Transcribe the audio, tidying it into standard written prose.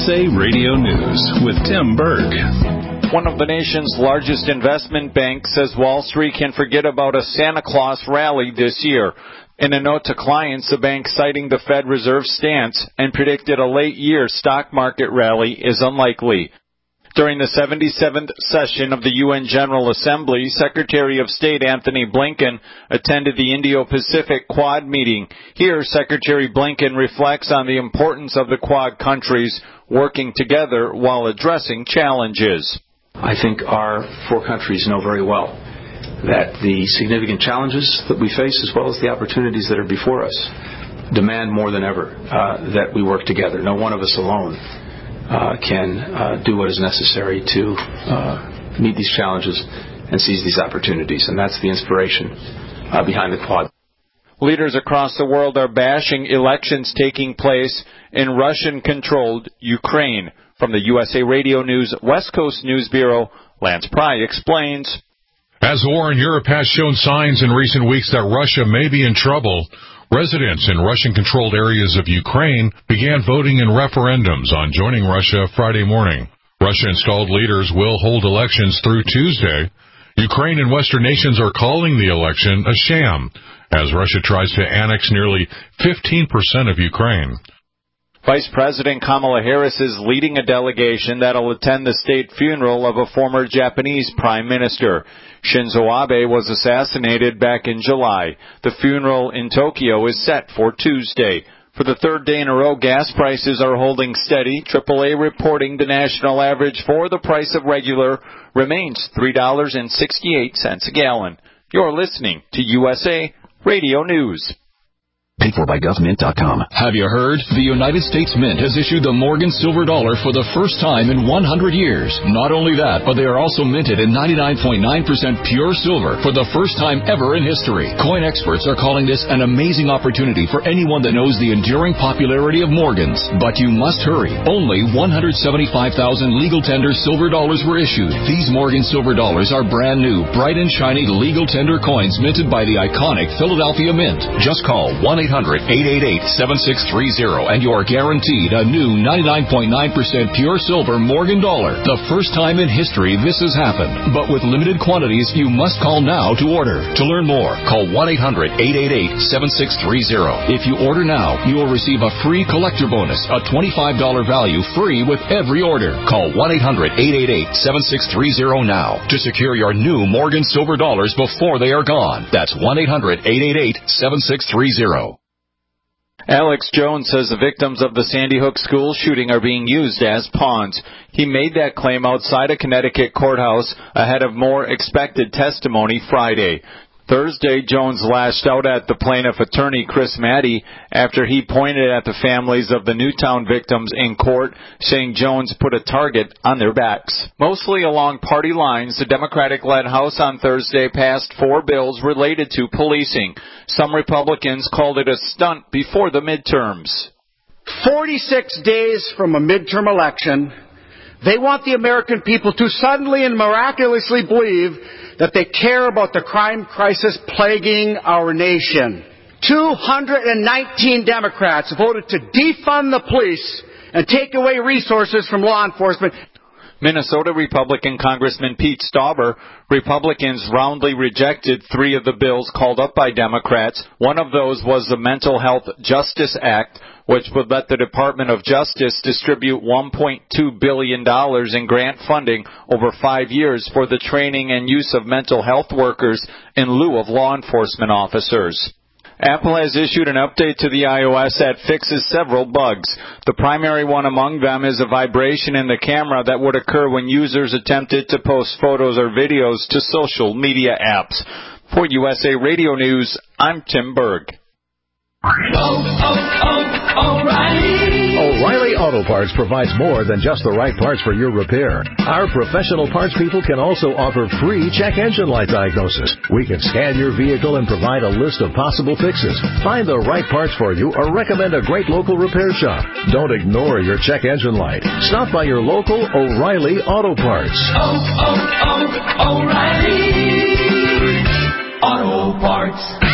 USA Radio News with Tim Berg. One of the nation's largest investment banks says Wall Street can forget about a Santa Claus rally this year. In a note to clients, the bank citing the Fed Reserve stance and predicted a late-year stock market rally is unlikely. During the 77th session of the UN General Assembly, Secretary of State Anthony Blinken attended the Indo-Pacific Quad meeting. Here, Secretary Blinken reflects on the importance of the Quad countries working together while addressing challenges. I think our four countries know very well that the significant challenges that we face, as well as the opportunities that are before us, demand more than ever that we work together. No one of us alone can do what is necessary to meet these challenges and seize these opportunities. And that's the inspiration behind the Quad. Leaders across the world are bashing elections taking place in Russian-controlled Ukraine. From the USA Radio News West Coast News Bureau, Lance Pry explains. As war in Europe has shown signs in recent weeks that Russia may be in trouble, residents in Russian-controlled areas of Ukraine began voting in referendums on joining Russia Friday morning. Russia-installed leaders will hold elections through Tuesday. Ukraine and Western nations are calling the election a sham, as Russia tries to annex nearly 15% of Ukraine. Vice President Kamala Harris is leading a delegation that will attend the state funeral of a former Japanese prime minister. Shinzo Abe was assassinated back in July. The funeral in Tokyo is set for Tuesday. For the third day in a row, gas prices are holding steady. AAA reporting the national average for the price of regular remains $3.68 a gallon. You're listening to USA Radio News. Paid for by GovMint.com. Have you heard? The United States Mint has issued the Morgan Silver Dollar for the first time in 100 years. Not only that, but they are also minted in 99.9% pure silver for the first time ever in history. Coin experts are calling this an amazing opportunity for anyone that knows the enduring popularity of Morgans. But you must hurry. Only 175,000 legal tender silver dollars were issued. These Morgan Silver Dollars are brand new, bright and shiny legal tender coins minted by the iconic Philadelphia Mint. Just call 1-800-888-7630 and you are guaranteed a new 99.9% pure silver Morgan dollar. The first time in history this has happened. But with limited quantities, you must call now to order. To learn more, call 1-800-888-7630. If you order now, you will receive a free collector bonus, a $25 value free with every order. Call 1-800-888-7630 now to secure your new Morgan Silver Dollars before they are gone. That's 1-800-888-7630. Alex Jones says the victims of the Sandy Hook school shooting are being used as pawns. He made that claim outside a Connecticut courthouse ahead of more expected testimony Friday. Thursday, Jones lashed out at the plaintiff attorney Chris Maddy after he pointed at the families of the Newtown victims in court, saying Jones put a target on their backs. Mostly along party lines, the Democratic-led House on Thursday passed 4 bills related to policing. Some Republicans called it a stunt before the midterms. 46 days from a midterm election, they want the American people to suddenly and miraculously believe that they care about the crime crisis plaguing our nation. 219 Democrats voted to defund the police and take away resources from law enforcement. Minnesota Republican Congressman Pete Stauber, Republicans roundly rejected 3 of the bills called up by Democrats. One of those was the Mental Health Justice Act, which would let the Department of Justice distribute $1.2 billion in grant funding over 5 years for the training and use of mental health workers in lieu of law enforcement officers. Apple has issued an update to the iOS that fixes several bugs. The primary one among them is a vibration in the camera that would occur when users attempted to post photos or videos to social media apps. For USA Radio News, I'm Tim Berg. O'Reilly Auto Parts provides more than just the right parts for your repair. Our professional parts people can also offer free check engine light diagnosis. We can scan your vehicle and provide a list of possible fixes. Find the right parts for you or recommend a great local repair shop. Don't ignore your check engine light. Stop by your local O'Reilly Auto Parts. O'Reilly Auto Parts.